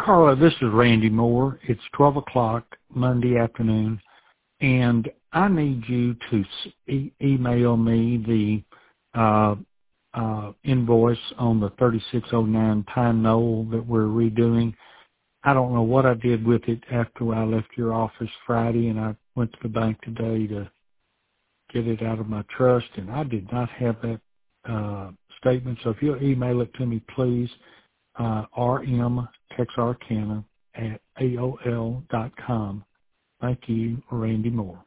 Carla, this is Randy Moore. It's 12 o'clock Monday afternoon, and I need you to email me the invoice on the 3609 Pine Knoll that we're redoing. I don't know what I did with it after I left your office Friday, and I went to the bank today to get it out of my trust, and I did not have that statement. So if you'll email it to me, please, rmtexarkana@aol.com. Thank you, Randy Moore.